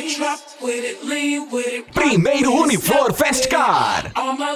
Primeiro Uniflor Festcar.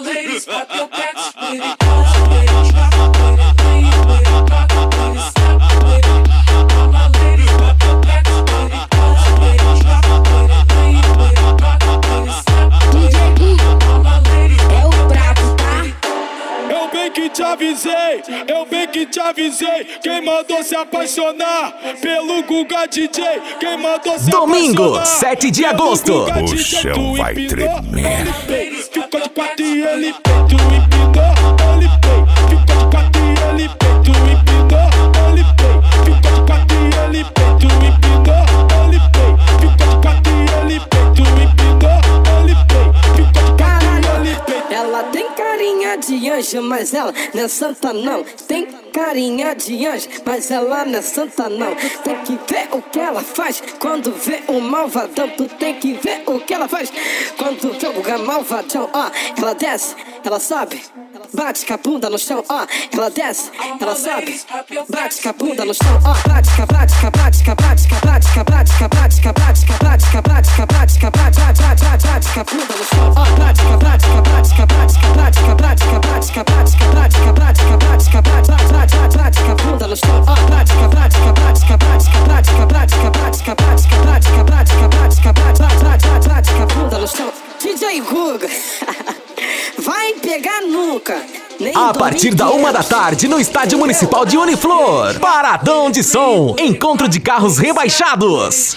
Eu bem que te avisei, quem mandou se apaixonar pelo Guga DJ, quem mandou se Domingo, apaixonar 7 de agosto. O chão vai tremer. Ficou de quatro e ele peito empinou, ele peito. Ficou de quatro e ele peito empinou, ele peito. Ficou de quatro e ele peito empinou, ele peito. Ficou de quatro e ele peito empinou, ele peito. Ficou de quatro e ele peito. Ela tem carinha de anjo, mas ela não é santa não. Tem carinha de anjo, mas ela não é santa não. Tem que ver o que ela faz quando vê o malvadão. Tu tem que ver o que ela faz quando vê o malvadão. Ó, ela desce, ela sobe, bate com a bunda no chão. Ó, ela desce, ela sobe, bate com a bunda no chão. Ó, bate com a bate com a bate com a bate com a bate com a bate com a bate com a bate com a bate com a bate com a bate com a bate bate com a bunda no chão. Ó, bate com a bate com a bate com a bate com a bate com a bate com a bate com a bate com a bate com a bate com a bate com a bate com a bunda no chão. Ó, bate com a bate com a bate com a bate com a bate com a bate com a bate com a bate com a bate com a bate com a bate com a bate com a bunda no chão. DJ Guga vai pegar nunca. A partir da 1 da tarde no Estádio Municipal de Uniflor. Paradão de som. Encontro de carros rebaixados.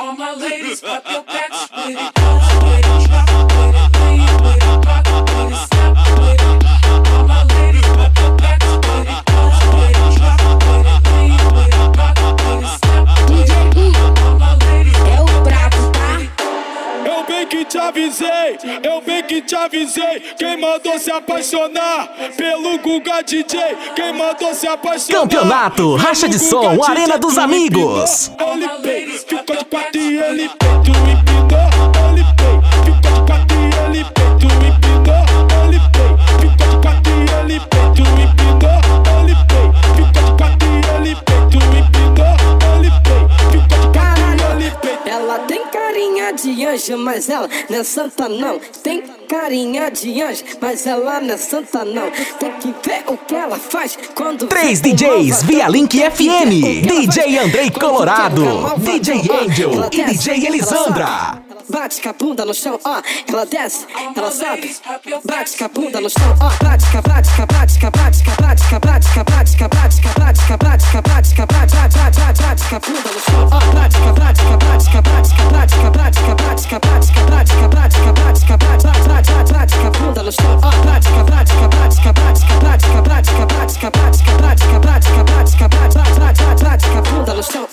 Eu bem que te avisei, quem mandou se apaixonar pelo Guga DJ, quem mandou se apaixonar. Campeonato, racha de som, Arena dos Amigos. Ele peito, ficou de quatro e ele peito empinou, ele peito. Ficou de quatro e ele peito empinou, ele peito. Ficou de quatro e ele peito empinou, ele peito. Ficou de quatro e ele peito empinou, ele peito. Ficou de quatro e ele peito. Ela tem carinha de anjo, mas ela não é santa não. Tem carinha de anjo, mas ela não é santa não. Tem que ver o que ela faz quando 3 DJs via Link FM. DJ Andrei Colorado, DJ Angel e DJ Elisandra. Bate com a bunda no chão, ó, ela desce, ela sobe, bate com a bunda no chão, ó, bate com a bate com a bate com a bate com a bate com a bate com a bate com a bate com a bate com a bate com a bate com a bate com a bunda no chão, ó, bate com a bate com a bate com a bate com a bate com a bate com a bate com a bate com a bate com a bate com a bate com a bate com a bunda no chão, ó, bate com a bate com a bate com a bate com a bate com a bate com a bate com a bate com a bate com a bate com a bate com a bate com a bate com a bunda no chão.